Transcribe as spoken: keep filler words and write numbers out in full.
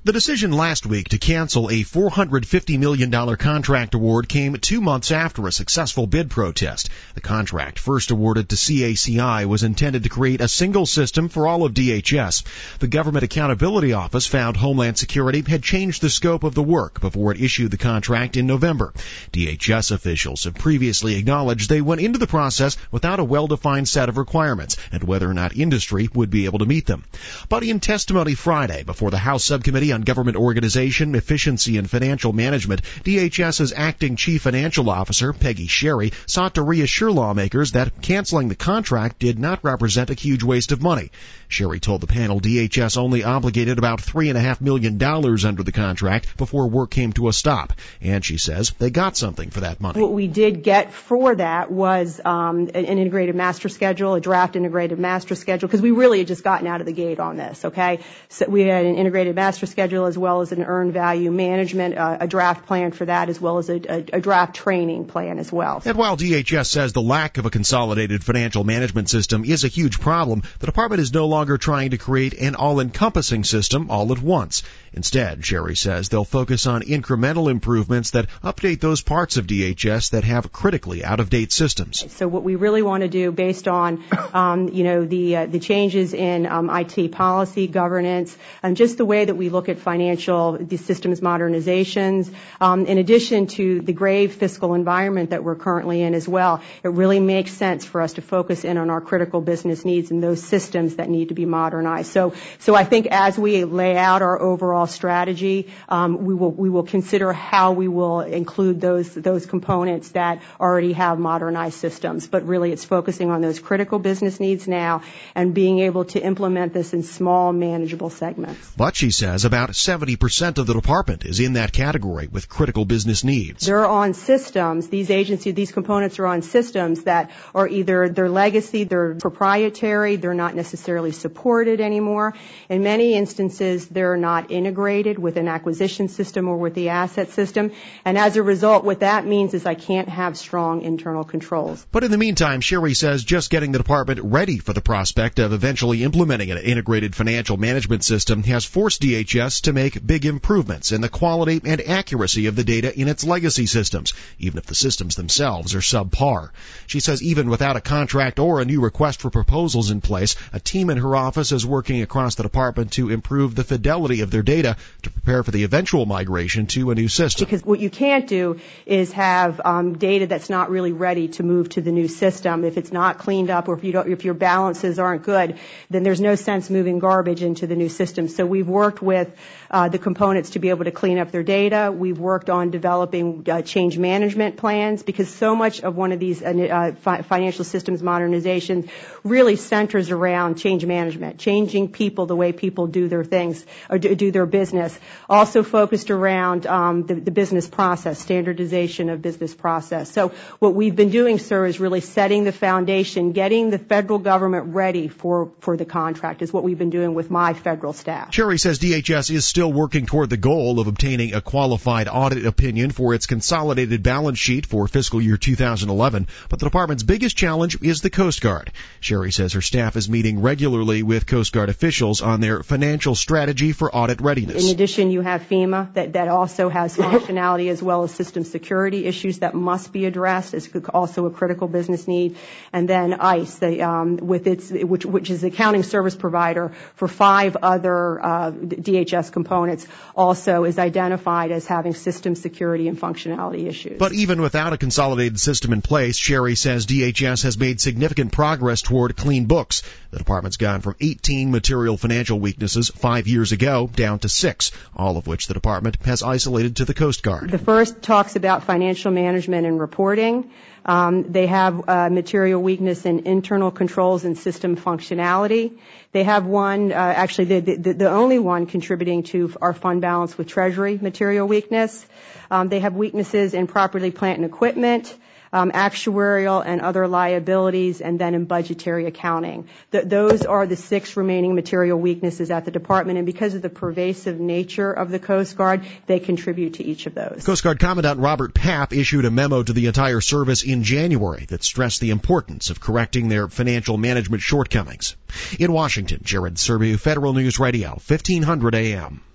The decision last week to cancel a four hundred fifty million dollars contract award came two months after a successful bid protest. The contract, first awarded to C A C I, was intended to create a single system for all of D H S. The Government Accountability Office found Homeland Security had changed the scope of the work before it issued the contract in November. D H S officials have previously acknowledged they went into the process without a well-defined set of requirements and whether or not industry would be able to meet them. But in testimony Friday before the House Subcommittee on Government Organization, Efficiency, and Financial Management, DHS's acting chief financial officer, Peggy Sherry, sought to reassure lawmakers that canceling the contract did not represent a huge waste of money. Sherry told the panel D H S only obligated about three point five million dollars under the contract before work came to a stop. And she says they got something for that money. What we did get for that was um, an integrated master schedule, a draft integrated master schedule, because we really had just gotten out of the gate on this, okay? So we had an integrated master schedule as well as an earned value management, uh, a draft plan for that, as well as a, a, a draft training plan as well. And while D H S says the lack of a consolidated financial management system is a huge problem, the department is no longer trying to create an all-encompassing system all at once. Instead, Sherry says they'll focus on incremental improvements that update those parts of D H S that have critically out-of-date systems. So what we really want to do, based on, um, you know, the uh, the changes in um, I T policy, governance, and just the way that we look at financial the systems modernizations, um, in addition to the grave fiscal environment that we're currently in as well, it really makes sense for us to focus in on our critical business needs and those systems that need to be modernized. So, so I think as we lay out our overall strategy, um, we will we will consider how we will include those those components that already have modernized systems. But really, it's focusing on those critical business needs now and being able to implement this in small, manageable segments. But she says about seventy percent of the department is in that category with critical business needs. They're on systems. These agencies, these components are on systems that are either their legacy, they're proprietary, they're not necessarily supported anymore. In many instances, they're not integrated with an acquisition system or with the asset system. And as a result, what that means is I can't have strong internal controls. But in the meantime, Sherry says just getting the department ready for the prospect of eventually implementing an integrated financial management system has forced D H S to make big improvements in the quality and accuracy of the data in its legacy systems, even if the systems themselves are subpar. She says even without a contract or a new request for proposals in place, a team in her office is working across the department to improve the fidelity of their data to prepare for the eventual migration to a new system. Because what you can't do is have um, data that's not really ready to move to the new system. If it's not cleaned up or if you don't, if your balances aren't good, then there's no sense moving garbage into the new system. So we've worked with uh, the components to be able to clean up their data. We've worked on developing uh, change management plans because so much of one of these uh, fi- financial systems modernizations really centers around change management, changing people the way people do their things or do, do their business. Also focused around um, the, the business process, standardization of business process. So what we've been doing, sir, is really setting the foundation, getting the federal government ready for, for the contract is what we've been doing with my federal staff. Sherry says D H S is still working toward the goal of obtaining a qualified audit opinion for its consolidated balance sheet for fiscal year two thousand eleven, but the department's biggest challenge is the Coast Guard. Sherry says her staff is meeting regularly with Coast Guard officials on their financial strategy for audit readiness. In addition, you have FEMA that, that also has functionality as well as system security issues that must be addressed. It's also a critical business need. And then ICE, the, um, with its, which, which is the accounting service provider for five other uh, D H S components, also is identified as having system security and functionality issues. But even without a consolidated system in place, Sherry says D H S has made significant progress toward clean books. The department's gone from eighteen material financial weaknesses five years ago down to six, all of which the department has isolated to the Coast Guard. The first talks about financial management and reporting. Um, they have uh, material weakness in internal controls and system functionality. They have one, uh, actually the, the, the only one contributing to our fund balance with Treasury material weakness. Um, they have weaknesses in property, plant, and equipment. Um, actuarial and other liabilities, and then in budgetary accounting. Th- those are the six remaining material weaknesses at the department, and because of the pervasive nature of the Coast Guard, they contribute to each of those. Coast Guard Commandant Robert Papp issued a memo to the entire service in January that stressed the importance of correcting their financial management shortcomings. In Washington, Jared Serbu, Federal News Radio, fifteen hundred A M.